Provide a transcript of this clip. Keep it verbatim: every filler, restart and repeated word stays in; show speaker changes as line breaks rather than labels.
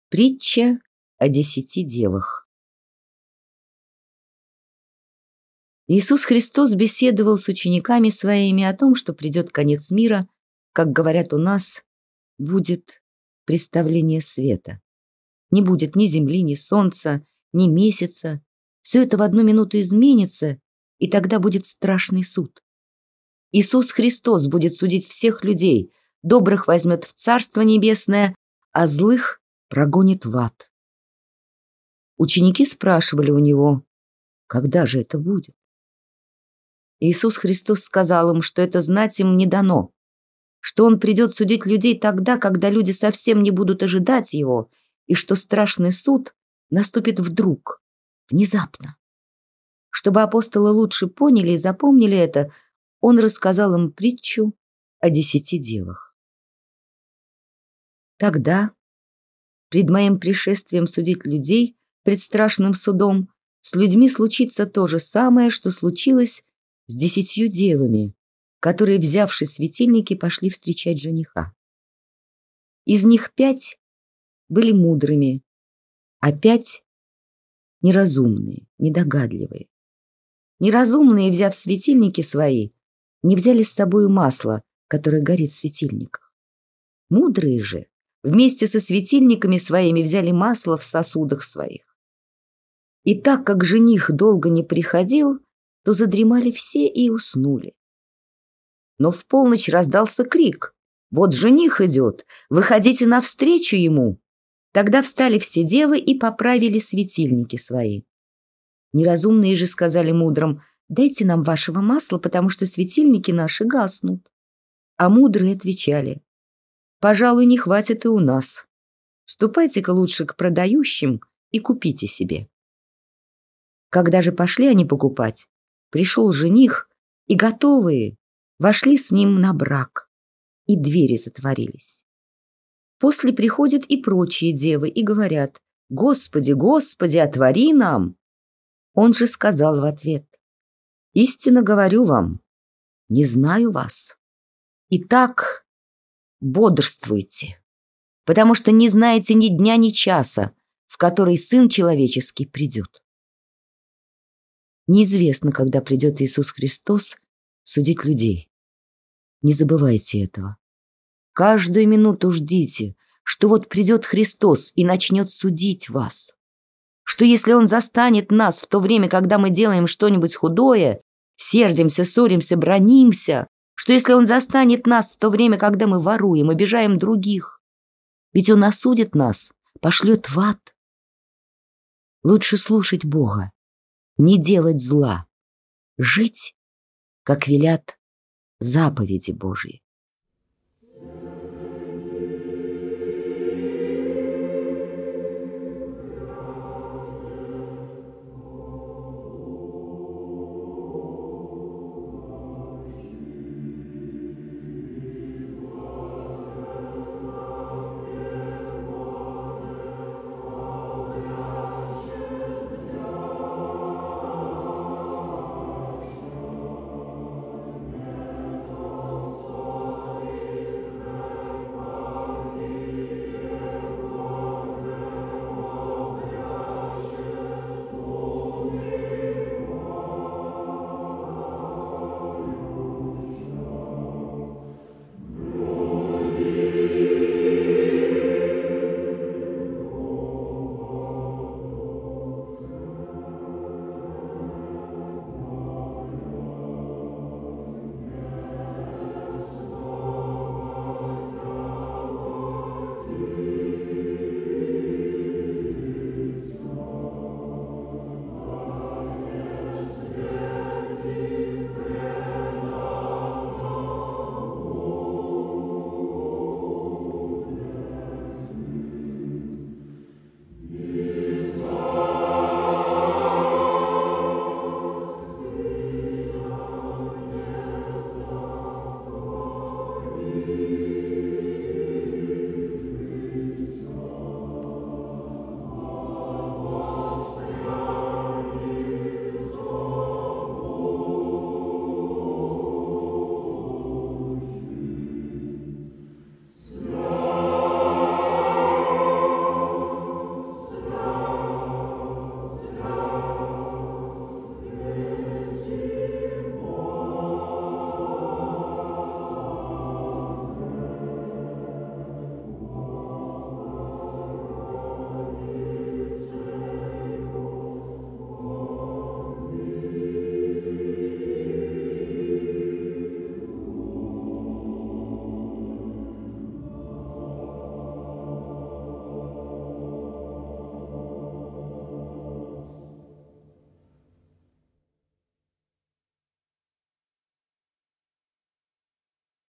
Притча о десяти девах. Иисус Христос беседовал с учениками своими о том, что придет конец мира, как говорят у нас, будет представление света. Не будет ни земли, ни солнца, ни месяца. Все это в одну минуту изменится, и тогда будет страшный суд. Иисус Христос будет судить всех людей, добрых возьмет в Царство Небесное, а злых прогонит в ад. Ученики спрашивали у него, когда же это будет? Иисус Христос сказал им, что это знать им не дано, что Он придет судить людей тогда, когда люди совсем не будут ожидать Его, и что страшный суд наступит вдруг, внезапно. Чтобы апостолы лучше поняли и запомнили это, Он рассказал им притчу о десяти девах. Тогда, пред моим пришествием судить людей пред страшным судом, с людьми случится то же самое, что случилось с десятью девами, которые, взявши светильники, пошли встречать жениха. Из них пять были мудрыми, а пять неразумные, недогадливые. Неразумные, взяв светильники свои, не взяли с собой масло, которое горит в светильниках. Мудрые же вместе со светильниками своими взяли масло в сосудах своих. И так как жених долго не приходил, то задремали все и уснули. Но в полночь раздался крик: «Вот жених идет, выходите навстречу ему!» Тогда встали все девы и поправили светильники свои. Неразумные же сказали мудрым: «Дайте нам вашего масла, потому что светильники наши гаснут». А мудрые отвечали: «Пожалуй, не хватит и у нас. Ступайте-ка лучше к продающим и купите себе». Когда же пошли они покупать, пришел жених, и готовые вошли с ним на брак, и двери затворились. После приходят и прочие девы и говорят: «Господи, Господи, отвори нам!» Он же сказал в ответ: «Истинно говорю вам, не знаю вас. Итак, бодрствуйте, потому что не знаете ни дня, ни часа, в который Сын Человеческий придет». Неизвестно, когда придет Иисус Христос судить людей. Не забывайте этого. Каждую минуту ждите, что вот придет Христос и начнет судить вас. Что если Он застанет нас в то время, когда мы делаем что-нибудь худое, сердимся, ссоримся, бранимся, что если Он застанет нас в то время, когда мы воруем, обижаем других, ведь Он осудит нас, пошлет в ад. Лучше слушать Бога, не делать зла, жить, как велят заповеди Божьи.